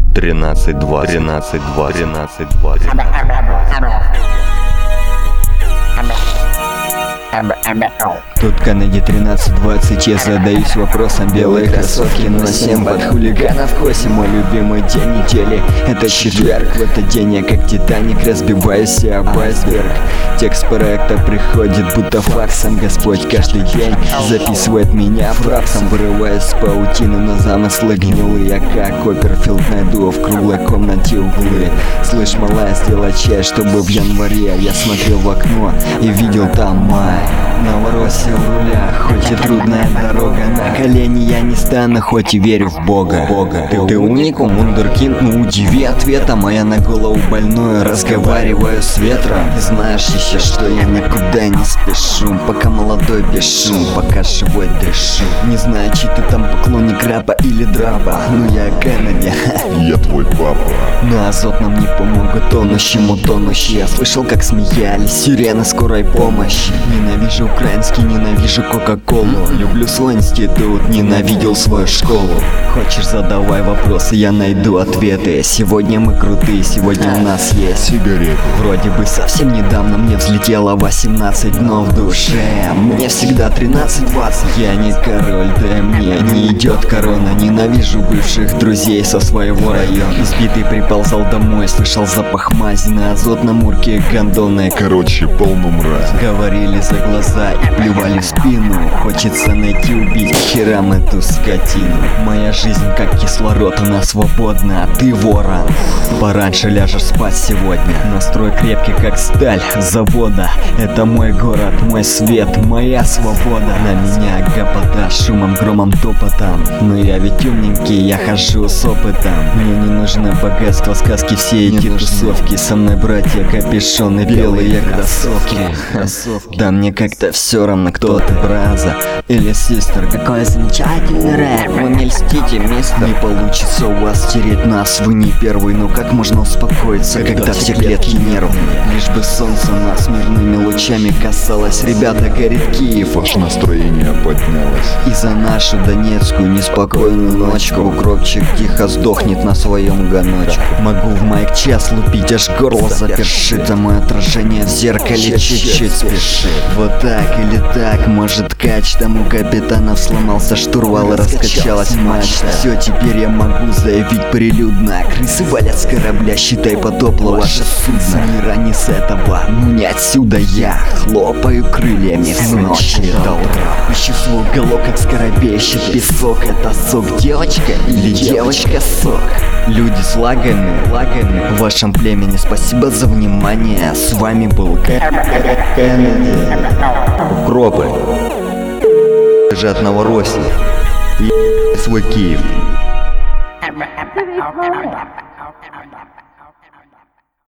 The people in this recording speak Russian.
13-2, 13-2, 13-2. Тут Кеннеди 13-20, я задаюсь вопросом. Белые кроссовки на 7 от хулиганов коси. Мой любимый день недели — это четверг. В этот день я как Титаник разбиваюсь об айсберг. Текст проекта приходит будто факсом. Господь каждый день записывает меня фрапсом. Вырываясь с паутины, но замыслы гнилые. Я как Копперфилд найду в круглой комнате углы. Слышь, малая, сделай чай, чтобы в январе я смотрел в окно и видел там май. Новороссия у руля, хоть и трудная дорога. На колени я не стану, хоть и верю в Бога. Ты уникум, вундеркинд, ну удиви ответом. А я на голову больную разговариваю с ветром. И знаешь еще, что я никуда не спешу. Пока молодой без шум, пока живой дышу. Не знаю, чей ты там поклонник рэпа или драпа. Ну я Кеннеди, я твой папа. на азот нам не помогут тонущему тонущий. Я слышал, как смеялись сирены скорой помощи. Ненавижу украинский, ненавижу кока-колу. Люблю свой институт, ненавидел свою школу. Хочешь, задавай вопросы, я найду ответы. Сегодня мы крутые, сегодня у нас есть Сигареты. Вроде бы совсем недавно мне взлетело 18, но в душе мне всегда 13-20. Я не король, да мне не идет корона. Ненавижу бывших друзей со своего района. Избитый приползал домой, слышал запах мази на азотном урке гондоны. Короче, полно мрази. Говорили за глаза и плевали в спину. Хочется найти, убить к херам эту скотину. Моя жизнь как кислород, она свободна, а ты ворон. Пораньше ляжешь спать сегодня. Настрой крепкий как сталь завода. Это мой город, мой свет, моя свобода. На меня гопота, шумом, громом, топотом. Но я ведь умненький, я хожу с опытом. Мне не нужно богатство, сказки, все эти тусовки. Со мной братья капюшоны, белые кроссовки. Да мне как-то все равно, кто ты, браза или систер. Какой замечательный рэп, вы не льстите, мистер. Не получится у вас стереть нас, вы не первый. Но как можно успокоиться, когда все клетки нервные? Лишь бы солнце нас мирными лучами касалось. Ребята, горит Киев, Аж настроение поднялось. и за нашу донецкую неспокойную ночку укропчик тихо сдохнет на своем гоночку. Могу в майк час лупить, аж горло запершит. А мое отражение в зеркале чуть-чуть спешит. Вот так или так, может кач. Тому капитанов сломался штурвал и раскачалась мачта. Все, теперь я могу заявить прилюдно. Крысы валят с корабля, считай, потопло ваше судно. С мира не с этого, ну не отсюда я хлопаю крыльями с ночи до утра. Ищу свой уголок, как скоробей ищет песок. Это сок девочка или девочка сок? Люди с лагами в вашем племени, спасибо за внимание. С вами был Кеннеди. Укропы от Новороссии и свой Киев.